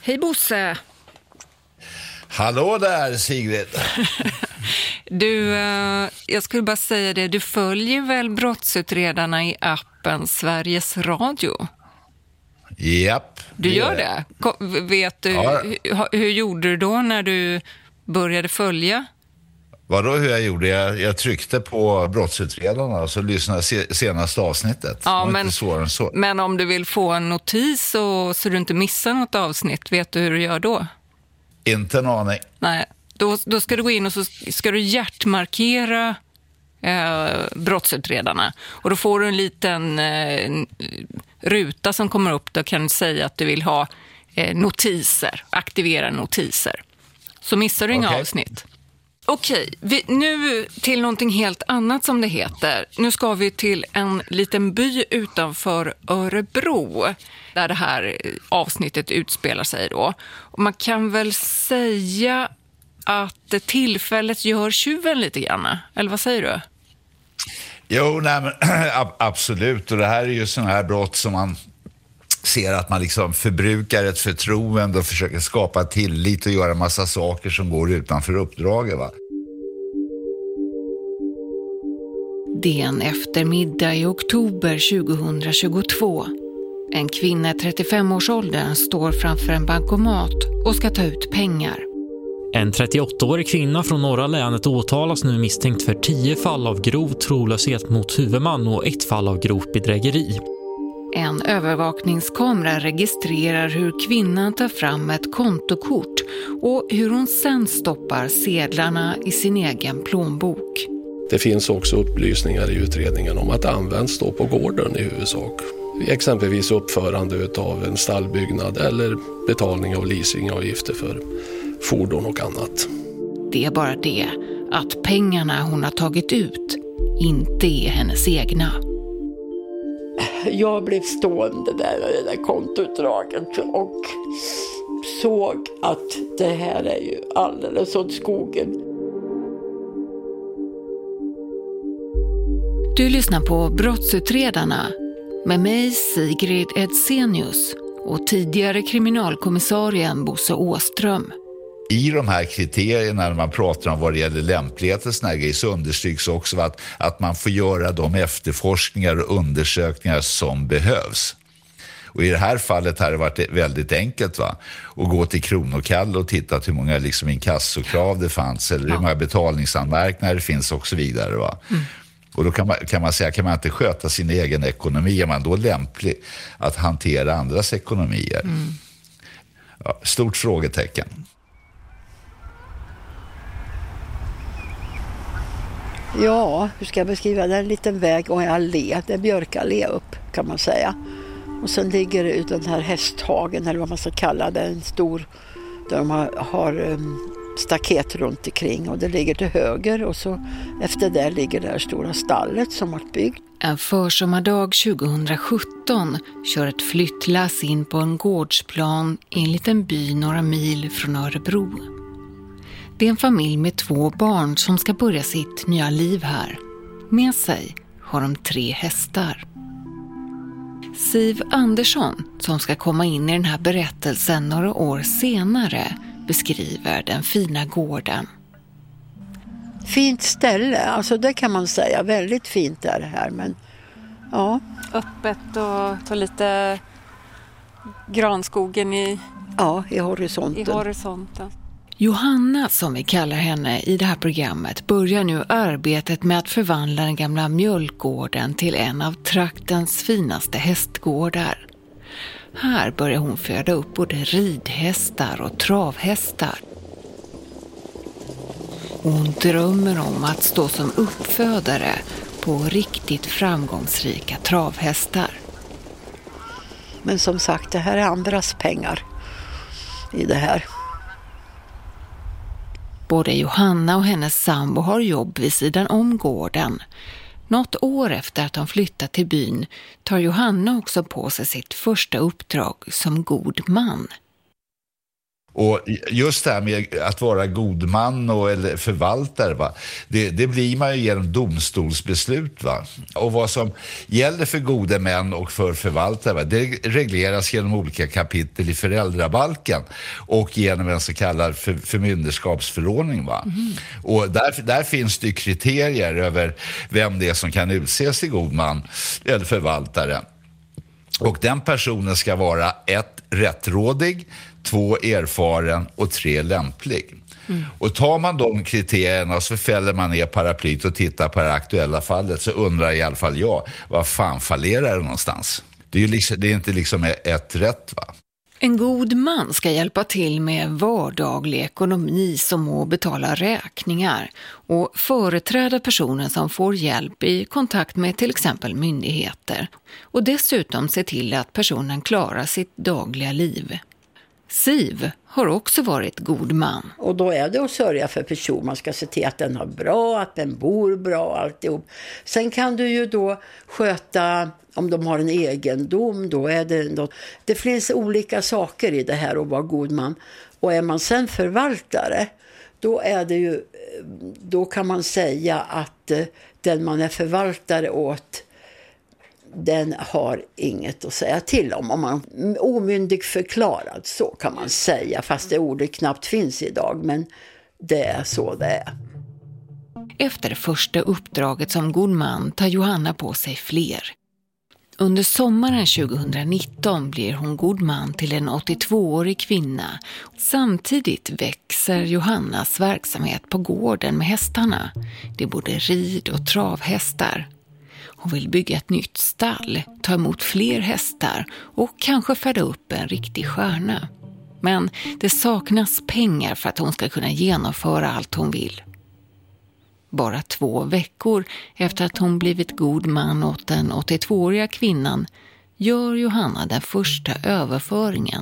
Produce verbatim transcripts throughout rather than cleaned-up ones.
Hej Bosse! Hallå där Sigrid! Du, eh, jag skulle bara säga det, du följer väl brottsutredarna i appen Sveriges Radio? Japp. Du gör det? Ko- vet du, Ja. hur, hur gjorde du då när du började följa? Vadå hur jag gjorde? Jag, jag tryckte på brottsutredarna och så lyssnade se, senaste avsnittet. Ja, det var men, inte svårare än så. Men om du vill få en notis och, så du inte missar något avsnitt, vet du hur du gör då? Inte en aning. Nej, då, då ska du gå in och så ska du hjärtmarkera eh, brottsutredarna. Och då får du en liten eh, ruta som kommer upp. Då kan du säga att du vill ha eh, notiser, aktivera notiser. Så missar du inga Okej. avsnitt. Okej, vi, nu till någonting helt annat som det heter. Nu ska vi till en liten by utanför Örebro där det här avsnittet utspelar sig då. Och man kan väl säga att tillfället gör tjuven lite grann, eller vad säger du? Jo, nej, men, absolut. Och det här är ju sådana här brott som man ser att man liksom förbrukar ett förtroende och försöker skapa tillit och göra en massa saker som går utanför uppdraget, va? Det är en eftermiddag i oktober tjugohundratjugotvå. En kvinna i trettiofem-årsåldern står framför en bankomat och ska ta ut pengar. En trettioåttaårig kvinna från norra länet åtalas nu misstänkt för tio fall av grov trolöshet mot huvudman och ett fall av grovt bedrägeri. En övervakningskamera registrerar hur kvinnan tar fram ett kontokort och hur hon sen stoppar sedlarna i sin egen plånbok. Det finns också upplysningar i utredningen om att det används då på gården i huvudsak. Exempelvis uppförande av en stallbyggnad eller betalning av leasingavgifter för fordon och annat. Det är bara det att pengarna hon har tagit ut inte är hennes egna. Jag blev stående där i det där kontoutdraget och såg att det här är ju alldeles åt skogen. Du lyssnar på Brottsutredarna med mig Sigrid Edsenius och tidigare kriminalkommissarien Bosse Åström. I de här kriterierna när man pratar om vad det gäller lämplighet och såna här grejer så understryks också att, att man får göra de efterforskningar och undersökningar som behövs. Och i det här fallet har det varit väldigt enkelt, va? Att gå till Kronokall och titta hur många liksom inkassokrav det fanns eller hur många betalningsanmärkningar det finns och så vidare, va? Mm. Och då kan man, kan man säga, kan man inte sköta sin egen ekonomi, är man då lämplig att hantera andras ekonomier? Mm. Ja, stort frågetecken. Ja, hur ska jag beskriva det? är en liten väg och en allé. Det är björkallé upp kan man säga. Och sen ligger det ut den här hästhagen eller vad man ska kalla det. En stor, där de har, har um, staket runt omkring. Och det ligger till höger och så efter det ligger det här stora stallet som har byggt. En försommardag tjugohundrasjutton kör ett flyttlass in på en gårdsplan i en liten by några mil från Örebro. Det är en familj med två barn som ska börja sitt nya liv här. Med sig har de tre hästar. Siv Andersson, som ska komma in i den här berättelsen några år senare, beskriver den fina gården. Fint ställe, alltså det kan man säga. Väldigt fint är det här, men ja. Öppet och ta lite granskogen i, ja, i horisonten. i horisonten. Johanna, som vi kallar henne i det här programmet, börjar nu arbetet med att förvandla den gamla mjölkgården till en av traktens finaste hästgårdar. Här börjar hon föda upp både ridhästar och travhästar. Och hon drömmer om att stå som uppfödare på riktigt framgångsrika travhästar. Men som sagt, det här är andras pengar i det här. Både Johanna och hennes sambo har jobb vid sidan om gården. Något år efter att de flyttat till byn tar Johanna också på sig sitt första uppdrag som god man. Och just det här med att vara god man och eller förvaltare, va? Det, det blir man ju genom domstolsbeslut. Va? Och vad som gäller för gode män och för förvaltare, va? Det regleras genom olika kapitel i föräldrabalken och genom en så kallad för, förmynderskapsförordning. Va? Mm. Och där, där finns det kriterier över vem det är som kan utses till god man eller förvaltare. Och den personen ska vara ett, rättrådig, två, erfaren och tre, lämplig. Mm. Och tar man de kriterierna så fäller man ner paraplyt och tittar på det aktuella fallet, så undrar i alla fall jag, vad fan fallerar det någonstans? Det är ju liksom, det är inte liksom ett rätt, va? En god man ska hjälpa till med vardaglig ekonomi som att betala räkningar och företräda personen som får hjälp i kontakt med till exempel myndigheter och dessutom se till att personen klarar sitt dagliga liv. Siv har också varit god man. Och då är det att sörja för person. Man ska se till att den har bra, att den bor bra, alltihop. Sen kan du ju då sköta, om de har en egendom, då är det något. Det finns olika saker i det här att vara god man. Och är man sen förvaltare, då är det ju, då kan man säga att den man är förvaltare åt, den har inget att säga till om. Om man är omyndig förklarad, så kan man säga. Fast det ordet knappt finns idag, men det är så det är. Efter det första uppdraget som god man tar Johanna på sig fler. Under sommaren tjugonitton blir hon god man till en åttiotvåårig kvinna. Samtidigt växer Johannas verksamhet på gården med hästarna. Det är både rid- och travhästar. Hon vill bygga ett nytt stall, ta emot fler hästar och kanske föda upp en riktig stjärna. Men det saknas pengar för att hon ska kunna genomföra allt hon vill. Bara två veckor efter att hon blivit god man åt den åttiotvååriga kvinnan gör Johanna den första överföringen.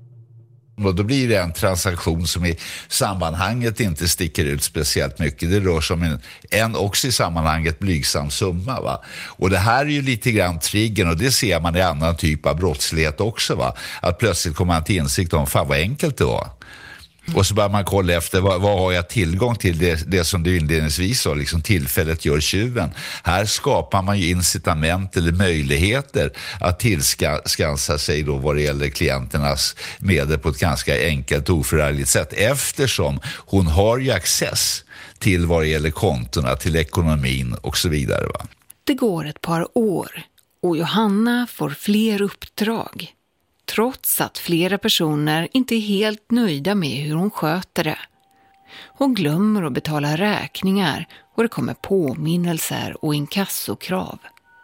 Och då blir det en transaktion som i sammanhanget inte sticker ut speciellt mycket. Det rör sig om en, en också i sammanhanget blygsam summa. Va? Och det här är ju lite grann triggern, och det ser man i annan typ av brottslighet också. Va? Att plötsligt kommer man till insikt om fan vad enkelt det var. Mm. Och så börjar man kolla efter vad, vad har jag tillgång till, det, det som du inledningsvis sa, liksom tillfället gör tjuven. Här skapar man ju incitament eller möjligheter att tillskansa sig då vad det gäller klienternas medel på ett ganska enkelt och oförargligt sätt, eftersom hon har ju access till vad det gäller kontona, till ekonomin och så vidare. Va? Det går ett par år och Johanna får fler uppdrag. Trots att flera personer inte är helt nöjda med hur hon sköter det. Hon glömmer att betala räkningar och det kommer påminnelser och inkassokrav.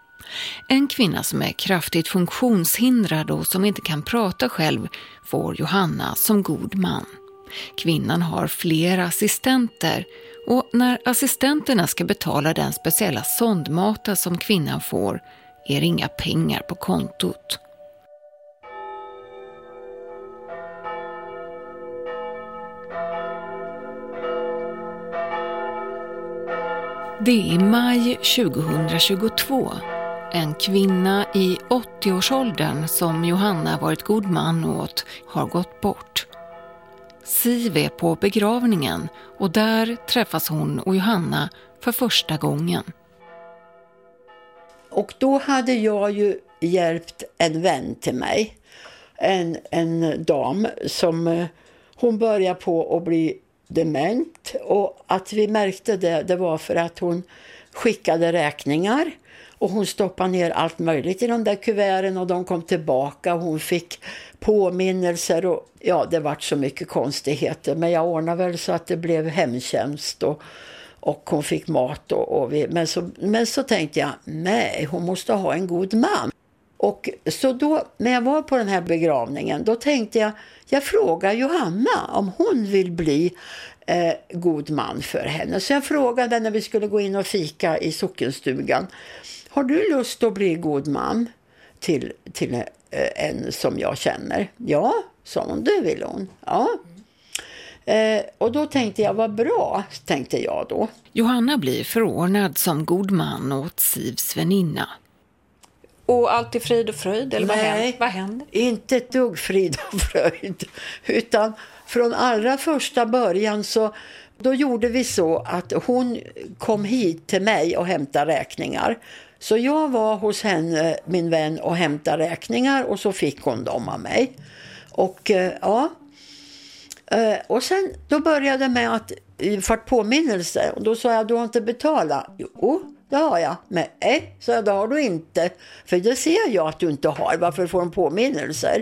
En kvinna som är kraftigt funktionshindrad och som inte kan prata själv får Johanna som god man. Kvinnan har flera assistenter och när assistenterna ska betala den speciella sondmata som kvinnan får är det inga pengar på kontot. Det är i maj tjugohundratjugotvå. En kvinna i åttioårsåldern som Johanna varit god man åt har gått bort. Siv är på begravningen och där träffas hon och Johanna för första gången. Och då hade jag ju hjälpt en vän till mig. En, en dam som hon började på att bli dement, och att vi märkte det, det var för att hon skickade räkningar och hon stoppade ner allt möjligt i de där kuverten och de kom tillbaka och hon fick påminnelser och ja, det var så mycket konstigheter, men jag ordnade väl så att det blev hemtjänst och, och hon fick mat och, och vi, men, så, men så tänkte jag, nej, hon måste ha en god man. Och så då, när jag var på den här begravningen, då tänkte jag, jag frågar Johanna om hon vill bli eh, god man för henne. Så jag frågade när vi skulle gå in och fika i sockenstugan, har du lust att bli god man till, till eh, en som jag känner? Ja, sa hon, det vill hon. Ja. Eh, och då tänkte jag, vad bra, tänkte jag då. Johanna blir förordnad som god man åt Sivs väninna. Och allt är frid och fröjd? Eller Nej, vad händer? vad händer? Inte ett dugg frid och fröjd. Utan från allra första början så då gjorde vi så att hon kom hit till mig och hämtade räkningar. Så jag var hos henne, min vän, och hämtade räkningar och så fick hon dem av mig. Och ja, och sen då började det med att få påminnelse. Och då sa jag, du har inte betalat? Jo, det har jag. Men nej, så jag, det har du inte. För det ser jag att du inte har. Varför får du påminnelser?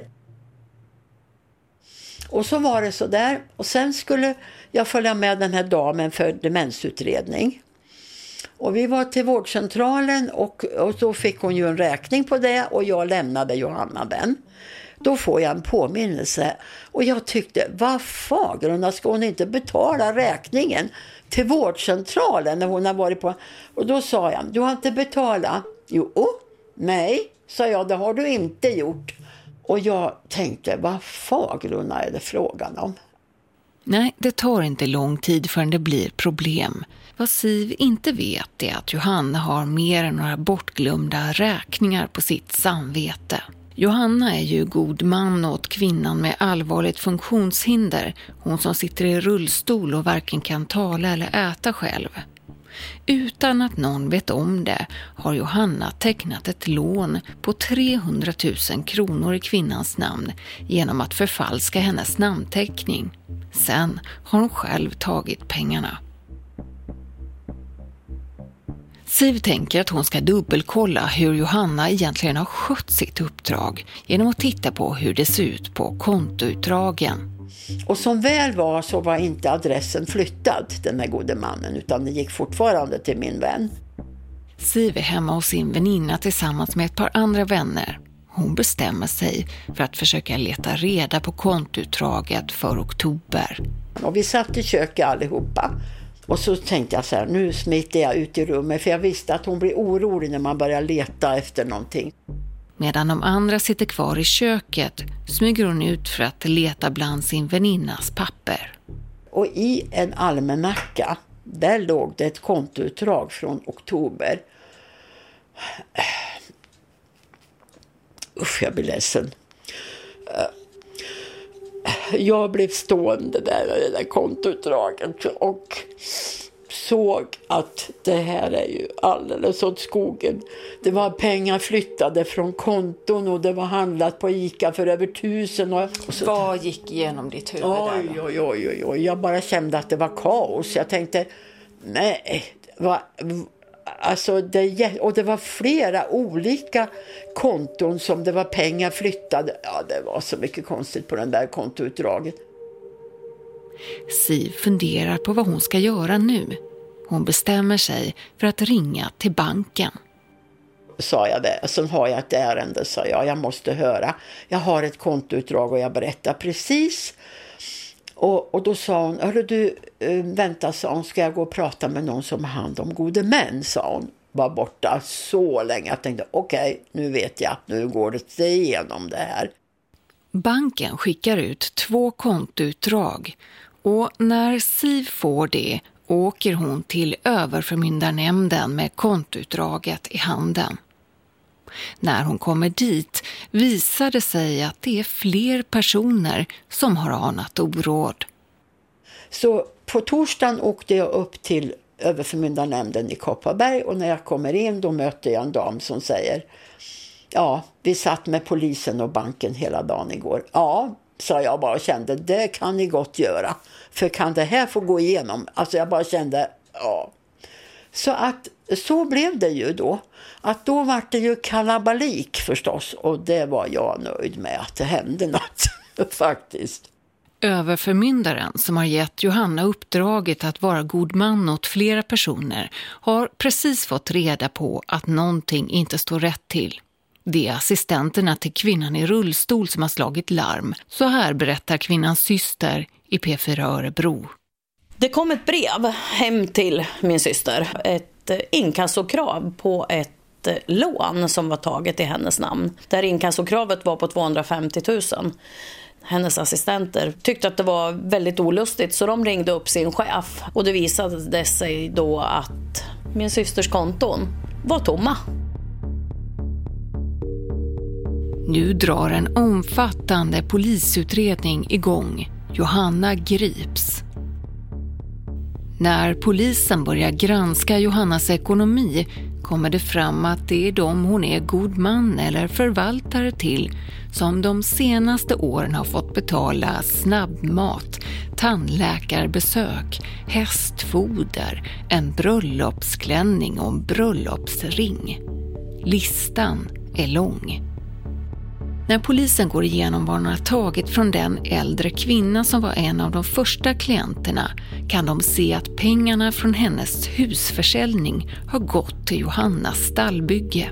Och så var det så där. Och sen skulle jag följa med den här damen för demensutredning. Och vi var till vårdcentralen och, och då fick hon ju en räkning på det. Och jag lämnade Johanna den. Då får jag en påminnelse. Och jag tyckte, vad fagrunda, ska hon inte betala räkningen till vårdcentralen när hon har varit på? Och då sa jag, du har inte betalat? Jo, nej, sa jag, det har du inte gjort. Och jag tänkte, vad fagrunda är det frågan om? Nej, det tar inte lång tid förrän det blir problem. Vad Siv inte vet är att Johanna har mer än några bortglömda räkningar på sitt samvete. Johanna är ju god man åt kvinnan med allvarligt funktionshinder, hon som sitter i rullstol och varken kan tala eller äta själv. Utan att någon vet om det har Johanna tecknat ett lån på trehundratusen kronor i kvinnans namn genom att förfalska hennes namnteckning. Sen har hon själv tagit pengarna. Siv tänker att hon ska dubbelkolla hur Johanna egentligen har skött sitt uppdrag genom att titta på hur det ser ut på kontoutdragen. Och som väl var så var inte adressen flyttad, den här gode mannen, utan det gick fortfarande till min vän. Siv är hemma hos sin väninna tillsammans med ett par andra vänner. Hon bestämmer sig för att försöka leta reda på kontoutdraget för oktober. Och vi satt i köket allihopa. Och så tänkte jag så här, nu smiter jag ut i rummet, för jag visste att hon blir orolig när man börjar leta efter någonting. Medan de andra sitter kvar i köket smyger hon ut för att leta bland sin väninnas papper. Och i en almanacka, där låg det ett kontoutdrag från oktober. Usch, jag blir ledsen. Jag blev stående där i det där kontoutdraget och såg att det här är ju alldeles åt skogen. Det var pengar flyttade från konton och det var handlat på ICA för över tusen. Och, och så, vad gick igenom ditt huvud oj, där? Oj, oj, oj, oj. Jag bara kände att det var kaos. Jag tänkte, nej, vad... Alltså det, och det var flera olika konton som det var pengar flyttade. Ja, det var så mycket konstigt på den där kontoutdraget. Siv funderar på vad hon ska göra nu. Hon bestämmer sig för att ringa till banken. Sa jag det. Sen har jag ett ärende, sa jag. Jag måste höra. Jag har ett kontoutdrag och jag berättar precis. Och, och då sa hon, hörru du, vänta, sa hon, ska jag gå och prata med någon som har hand om gode män, sa hon. Var borta så länge. Jag tänkte, okej, okay, nu vet jag, nu går det igenom det här. Banken skickar ut två kontoutdrag och när Siv får det åker hon till överförmyndarnämnden med kontoutdraget i handen. När hon kommer dit visar det sig att det är fler personer som har anat oråd. Så på torsdagen åkte jag upp till överförmyndarnämnden i Kopparberg och när jag kommer in då möter jag en dam som säger, ja, vi satt med polisen och banken hela dagen igår. Ja, sa jag bara och kände, det kan ni gott göra. För kan det här få gå igenom? Alltså jag bara kände, ja. Så att så blev det ju då. Att då var det ju kalabalik förstås. Och det var jag nöjd med att det hände något faktiskt. Överförmyndaren som har gett Johanna uppdraget att vara god man åt flera personer har precis fått reda på att någonting inte står rätt till. Det är assistenterna till kvinnan i rullstol som har slagit larm. Så här berättar kvinnans syster i P fyra Örebro. Det kom ett brev hem till min syster. Ett inkassokrav på ett lån som var taget i hennes namn. Där inkassokravet var på tvåhundrafemtio tusen. Hennes assistenter tyckte att det var väldigt olustigt så de ringde upp sin chef. Och det visade sig då att min systers konton var tomma. Nu drar en omfattande polisutredning igång. Johanna grips. När polisen börjar granska Johannas ekonomi kommer det fram att det är de hon är god man eller förvaltare till som de senaste åren har fått betala snabbmat, tandläkarbesök, hästfoder, en bröllopsklänning och en bröllopsring. Listan är lång. När polisen går igenom vad de har tagit från den äldre kvinna som var en av de första klienterna kan de se att pengarna från hennes husförsäljning har gått till Johannas stallbygge.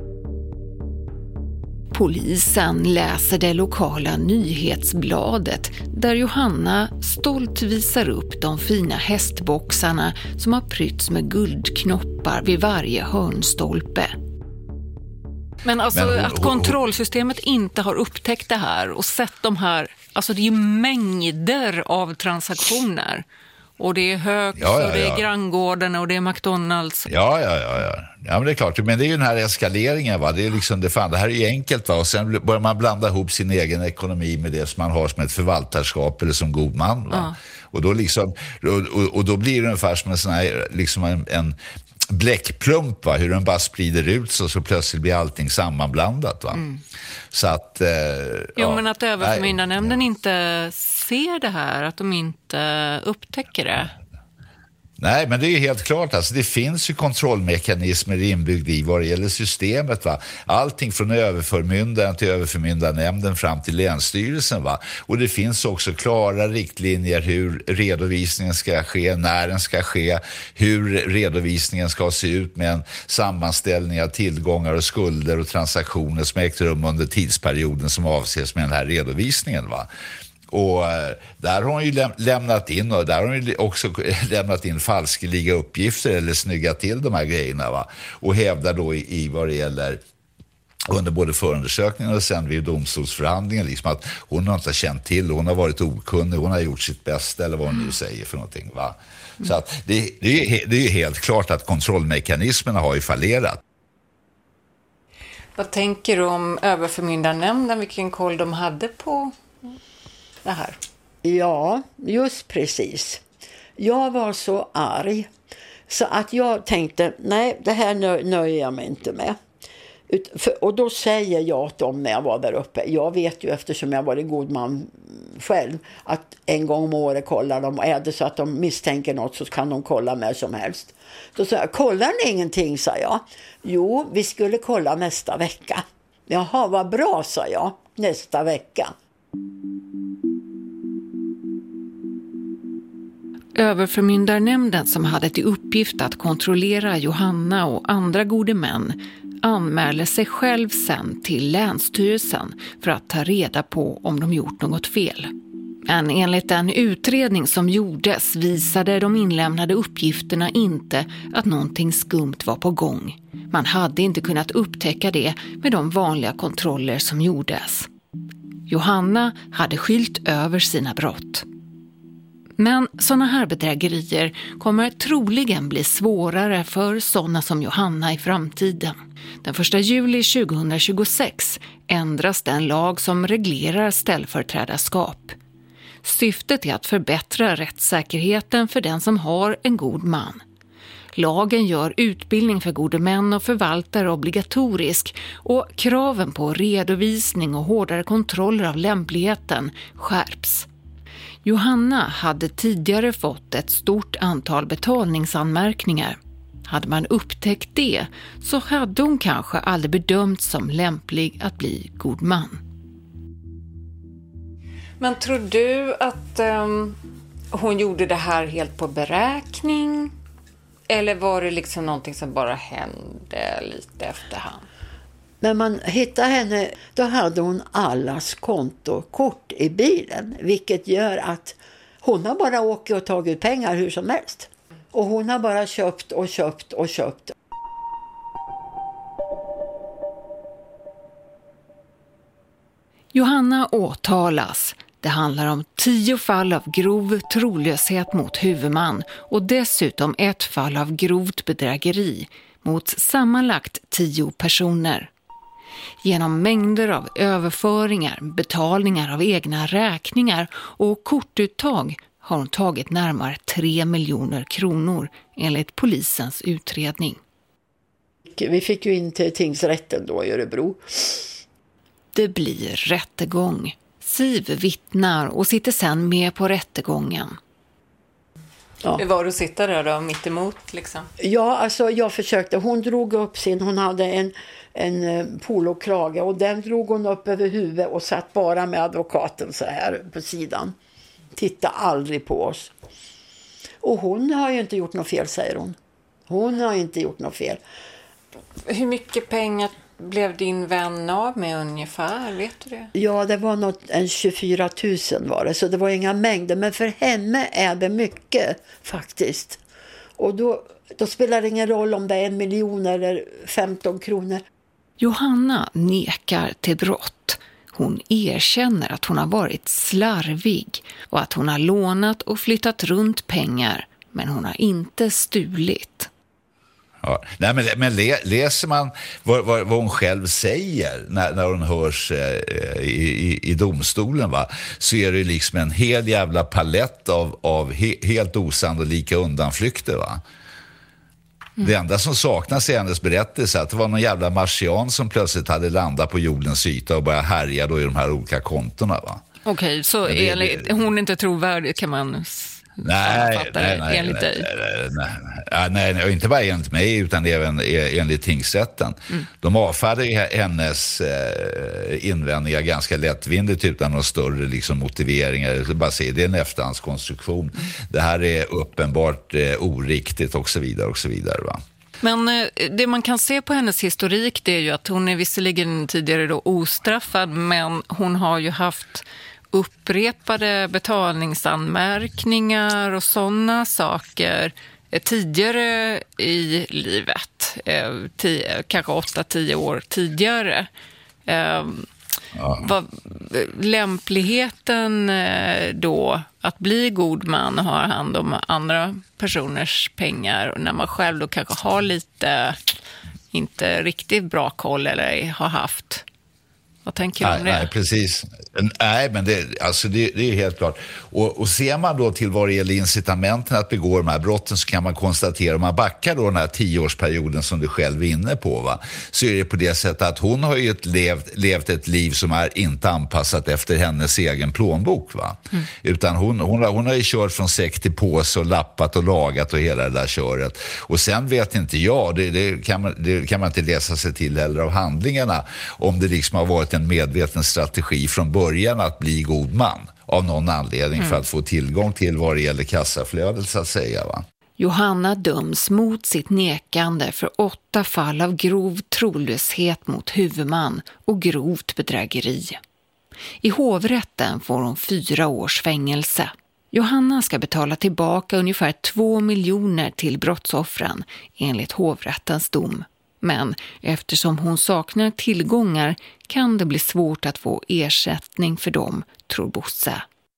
Polisen läser det lokala nyhetsbladet där Johanna stolt visar upp de fina hästboxarna som har prytts med guldknoppar vid varje hörnstolpe. Men alltså Men hon, att kontrollsystemet inte har upptäckt det här och sett de här, alltså det är ju mängder av transaktioner. Och det är Högs ja, ja, och det är ja. Granngården och det är McDonalds. Ja, ja, ja, ja. Ja, men det är klart. Men det är ju den här eskaleringen, va. Det är liksom, det, fan, det här är ju enkelt, va. Och sen börjar man blanda ihop sin egen ekonomi med det som man har som ett förvaltarskap eller som god man, va. Ja. Och då liksom, och, och, och då blir det ungefär som en sån här, liksom en, en bläckplump, va? Hur den bara sprider ut så, så plötsligt blir allting sammanblandat, va? Mm. Så att eh, jo, ja, men att överförmyndarnämnden ja. inte ser det här, att de inte upptäcker det. Nej, men det är ju helt klart. Alltså, det finns ju kontrollmekanismer inbyggda i vad det gäller systemet, va? Allting från överförmyndaren till överförmyndarnämnden fram till länsstyrelsen, va? Och det finns också klara riktlinjer hur redovisningen ska ske, när den ska ske, hur redovisningen ska se ut med en sammanställning av tillgångar och skulder och transaktioner som ägt rum under tidsperioden som avses med den här redovisningen, va? Och där har hon ju läm- lämnat in och där har hon ju också lämnat in falskeliga uppgifter eller snygga till de här grejerna, va? Och hävdar då i, i vad det gäller under både förundersökningen och sen vid domstolsförhandlingen liksom att hon har inte känt till, hon har varit okunnig, hon har gjort sitt bästa eller vad hon nu säger för någonting, va? Så att det, det, är, det är ju helt klart att kontrollmekanismerna har ju fallerat. Vad tänker du om överförmyndarnämnden, vilken koll de hade på det här? Ja, just precis. Jag var så arg så att jag tänkte, nej, det här nö- nöjer jag mig inte med. Ut- för, och då säger jag till dem när jag var där uppe, jag vet ju eftersom jag var en god man själv, att en gång om året kollar de, och är det så att de misstänker något så kan de kolla med som helst. Då sa jag, kollar ni ingenting, sa jag. Jo, vi skulle kolla nästa vecka. Jaha, vad bra, sa jag, nästa vecka. Överförmyndarnämnden som hade till uppgift att kontrollera Johanna och andra gode män anmäler sig själv sen till Länsstyrelsen för att ta reda på om de gjort något fel. Men enligt en utredning som gjordes visade de inlämnade uppgifterna inte att någonting skumt var på gång. Man hade inte kunnat upptäcka det med de vanliga kontroller som gjordes. Johanna hade skylt över sina brott. Men sådana här bedrägerier kommer troligen bli svårare för sådana som Johanna i framtiden. Den första juli tjugohundratjugosex ändras den lag som reglerar ställföreträdarskap. Syftet är att förbättra rättssäkerheten för den som har en god man. Lagen gör utbildning för gode män och förvaltare obligatorisk och kraven på redovisning och hårdare kontroller av lämpligheten skärps. Johanna hade tidigare fått ett stort antal betalningsanmärkningar. Hade man upptäckt det så hade hon kanske aldrig bedömts som lämplig att bli god man. Men tror du att um, hon gjorde det här helt på beräkning? Eller var det liksom någonting som bara hände lite efterhand? När man hittade henne, då hade hon allas kontokort i bilen. Vilket gör att hon har bara åkt och tagit pengar hur som helst. Och hon har bara köpt och köpt och köpt. Johanna åtalas. Det handlar om tio fall av grov trolöshet mot huvudman och dessutom ett fall av grovt bedrägeri mot sammanlagt tio personer. Genom mängder av överföringar, betalningar av egna räkningar och kortuttag har hon tagit närmare tre miljoner kronor enligt polisens utredning. Vi fick ju in till tingsrätten då i Örebro. Det blir rättegång. Siv vittnar och sitter sen med på rättegången. Ja. Hur var det att sitta där då, mitt emot liksom? Ja, alltså jag försökte. Hon drog upp sin, hon hade en, en polokrage och den drog hon upp över huvudet och satt bara med advokaten så här på sidan. Titta aldrig på oss. Och hon har ju inte gjort något fel, säger hon. Hon har inte gjort något fel. Hur mycket pengar blev din vän av med ungefär? Vet du det? Ja, det var något, en tjugofyra tusen var det. Så det var inga mängder. Men för henne är det mycket faktiskt. Och då, då spelar det ingen roll om det är en miljon eller femton kronor. Johanna nekar till brott. Hon erkänner att hon har varit slarvig och att hon har lånat och flyttat runt pengar. Men hon har inte stulit. Ja. Nej, men men läser man vad, vad, vad hon själv säger när, när hon hörs eh, i, i, i domstolen, va, så är det liksom en hel jävla palett av, av he, helt osannolika undanflykter, va. Mm. Det enda som saknas i hennes berättelse är att det var någon jävla marsian som plötsligt hade landat på jordens yta och börjat härja då i de här olika kontona, va. Okej, okay, så det, är det, hon är inte trovärdig, kan man... Nej, nej, nej, enligt nej, nej, nej, nej, nej, inte bara enligt mig utan även enligt tingsrätten. Mm. De avfärdade ju hennes eh, invändningar ganska lättvindigt utan några större liksom, motiveringar. Bara säga, det är en efterhandskonstruktion. Mm. Det här är uppenbart eh, oriktigt och så vidare och så vidare, va. Men eh, det man kan se på hennes historik, det är ju att hon är visserligen tidigare då ostraffad, men hon har ju haft upprepade betalningsanmärkningar och sådana saker tidigare i livet, tio, kanske åtta, tio år tidigare. Ja. Vad, lämpligheten då att bli god man och ha hand om andra personers pengar, och när man själv då kanske har lite inte riktigt bra koll eller har haft. Vad tänker du om det? Nej, precis. Nej, men det, alltså det, det är helt klart. Och, och ser man då till vad det gäller incitamenten att begå de här brotten, så kan man konstatera, om man backar då den här tioårsperioden som du själv är inne på, va, så är det på det sättet att hon har ju ett levt, levt ett liv som är inte anpassat efter hennes egen plånbok, va. Mm. Utan hon, hon, har, hon har ju kört från säck till påse och lappat och lagat och hela det där köret. Och sen vet inte jag, det, det, kan man, det kan man inte läsa sig till heller av handlingarna, om det liksom har varit en medveten strategi från början att bli god man av någon anledning, mm. för att få tillgång till vad det gäller kassaflödet, så att säga, va. Johanna döms mot sitt nekande för åtta fall av grov trolöshet mot huvudman och grovt bedrägeri. I hovrätten får hon fyra års fängelse. Johanna ska betala tillbaka ungefär två miljoner till brottsoffren enligt hovrättens dom. Men eftersom hon saknar tillgångar kan det bli svårt att få ersättning för dem, tror Bosse.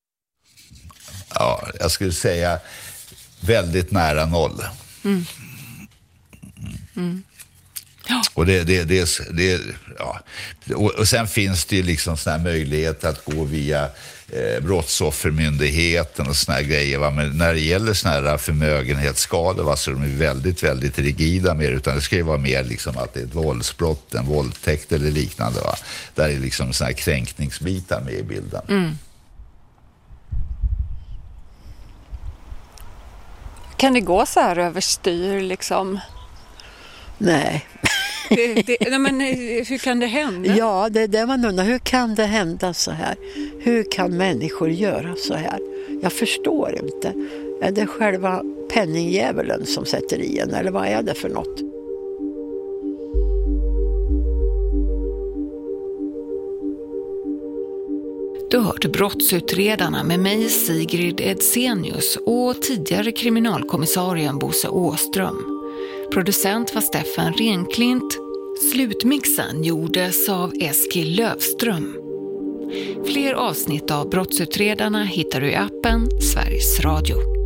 Ja, jag skulle säga väldigt nära noll. Mm. Mm. Ja. Och det, det, det, det ja. och, och sen finns det ju liksom sån här möjlighet att gå via eh, brottsoffermyndigheten och såna här grejer, va? Men när det gäller såna här förmögenhetsskador, va, så är de väldigt, väldigt rigida med, utan det ska ju vara mer liksom att det är ett våldsbrott, en våldtäkt eller liknande, va? Där är liksom såna här kränkningsbitar med i bilden. Mm. Kan det gå så här överstyr liksom? Nej. det, det, nej, men hur kan det hända? Ja, det är det man undrar. Hur kan det hända så här? Hur kan människor göra så här? Jag förstår inte. Är det själva penningjävulen som sätter i en, eller vad är det för något? Du har hört Brottsutredarna med mig, Sigrid Edsenius, och tidigare kriminalkommissarien Bosse Åström. Producent var Stefan Renklint. Slutmixen gjordes av Eskil Lövström. Fler avsnitt av Brottsutredarna hittar du i appen Sveriges Radio.